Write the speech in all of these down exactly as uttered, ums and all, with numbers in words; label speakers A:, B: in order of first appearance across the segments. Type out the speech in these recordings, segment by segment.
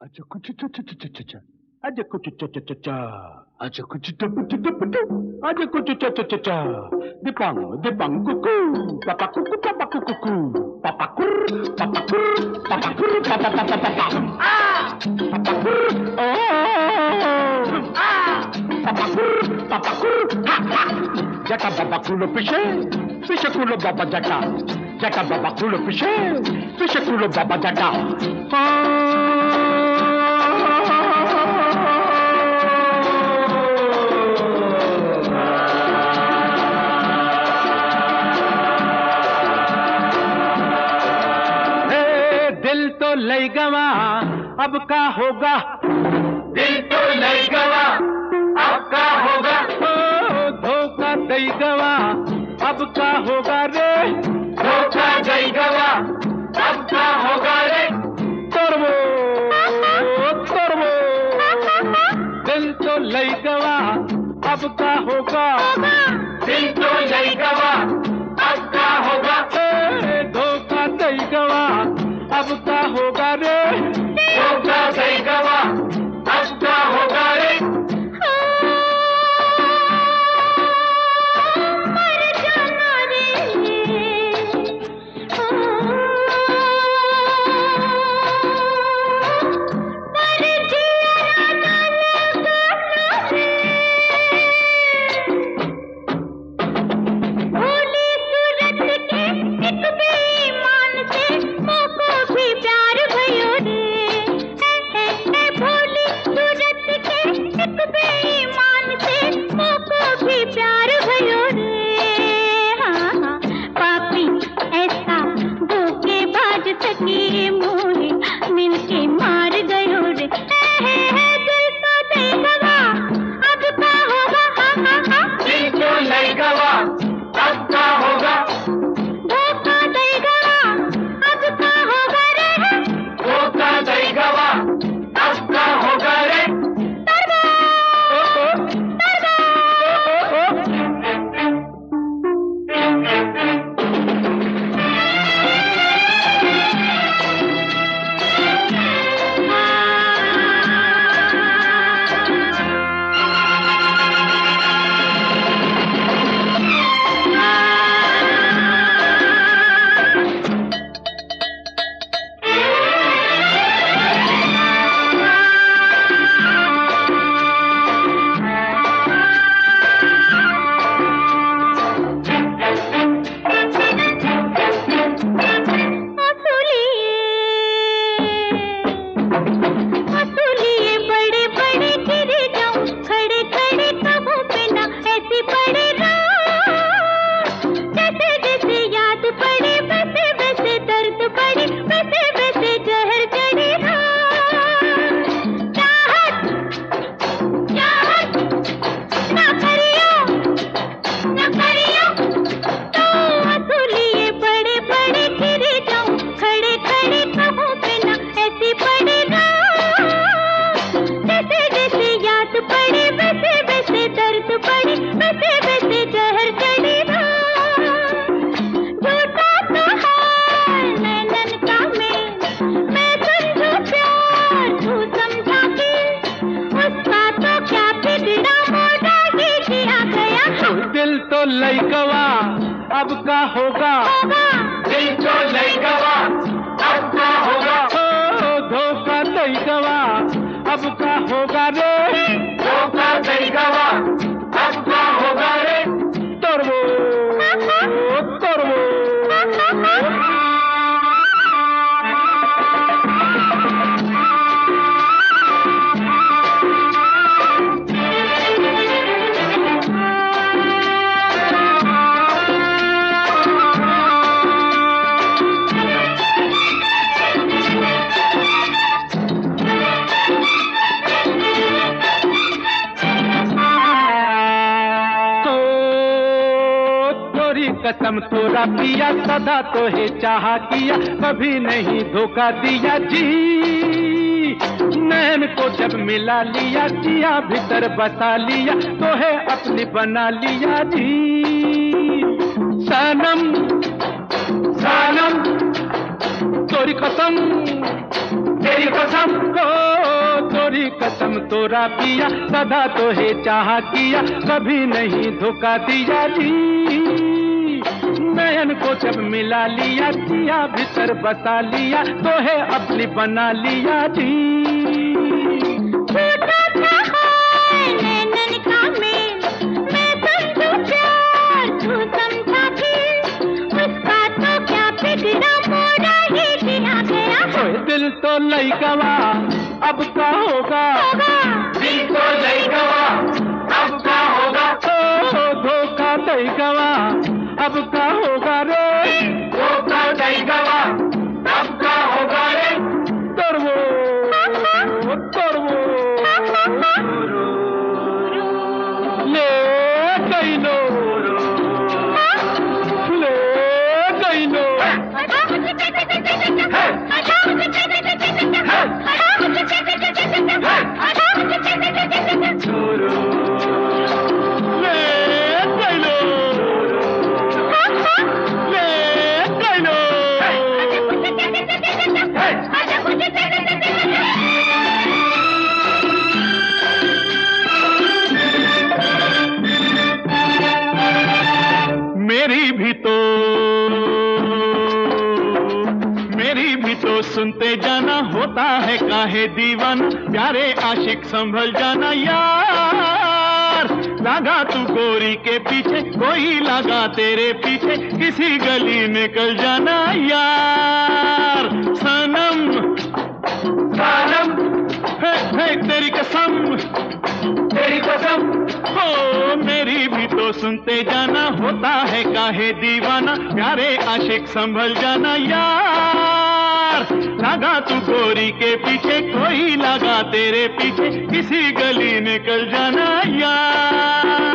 A: अच्छा कुछ चा चा चा चा चा अच्छा कुछ चा चा चा चा अच्छा कुछ टप टप टप अच्छा कुछ चा चा चा चा दिपांग दिपांग कुकू पापा कुकू पापा कुकू पापा कुर पापा कुर पापा कुर पापा पापा पापा आ पापा कुर ओ आ पापा कुर पापा कुर हा हा जटा बाबा कुलो पिछे पिछे कुलो बाबा जटा जटा बाबा कुलो पिछे पिछे कुलो बाबा जटा दिल तो लई गवा अब का होगा
B: दिल तो लई गवा अब का होगा
A: धोखा दई गवा अब का होगा रे
B: धोखा दई गवा अब का होगा रे
A: तोरवो तोरवो दिल तो लई गवा अब का होगा
B: दिल तो लई गवा अब का होगा
A: धोखा दई गवा अब का होगा रे
B: धोखा दई गवा अब का होगा रे
A: कसम तोरा पिया सदा तो है चाहा किया कभी नहीं धोखा दिया जी नैन को जब मिला लिया जिया भीतर बसा लिया तो है अपनी बना लिया जी सनम सनम तोरी कसम तेरी कसम को झूठी कसम तोरा पिया, सदा तो है चाहा किया, कभी नहीं धोखा दिया जी। नयन को जब मिला लिया, किया भीतर बसा लिया, तो है अपनी बना लिया जी। दिल तो लई गवा अब का होगा,
B: दिल तो लई गवा अब का होगा,
A: ओ धोखा दई गवा अब का होगा रे,
B: धोखा दई गवा अब का होगा रे।
A: तरवो तरवो ले गई लो, ले गई लो, मेरी भी तो मेरी भी तो सुनते जाना, होता है काहे दीवाना, प्यारे आशिक संभल जाना यार। लगा तू गोरी के पीछे, कोई लगा तेरे पीछे, किसी गली निकल जाना यार। सनम
B: सनम
A: है, है तेरी कसम,
B: तेरी कसम,
A: हो मेरी भी तो सुनते जाना, होता है काहे दीवाना, प्यारे आशिक संभल जाना यार। लगा तू गोरी के पीछे, कोई लगा तेरे पीछे, किसी गली निकल जाना यार।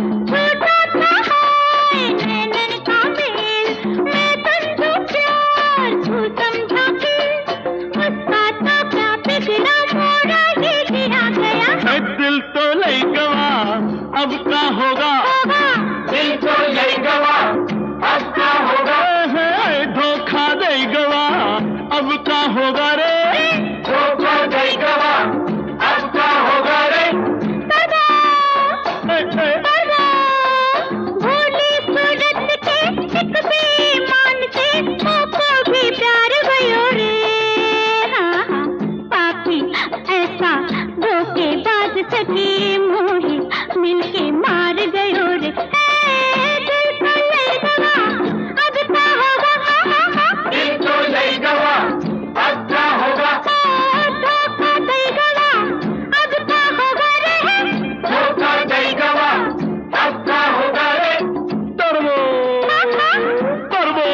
A: दिल तो लई गवा अब का होगा,
B: दिल तो लई गवा अब का होगा,
A: धोखा दई गवा अब का होगा रे,
B: धोखा दई गवा अब का होगा रे।
C: भोली सूरत के एक बेईमान से मोको भी प्यार भयो रे, पापी ऐसा धोखेबाज सखी मोही मिलके मार गयो रे। दिल तो लई गवा अब का होगा,
B: दिल तो लई गवा अब का होगा,
C: धोखा दई गवा अब का होगा रे,
B: धोखा दई गवा अब का होगा रे।
A: तरवो तरवो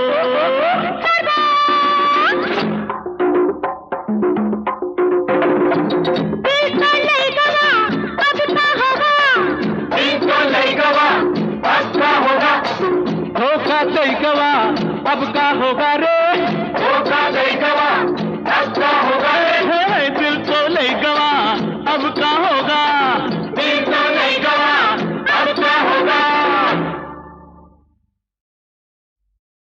C: दिल तो लई गवा अब का होगा,
B: दिल तो लई गवा अब का होगा,
A: धोखा दई गवा अब का होगा रे।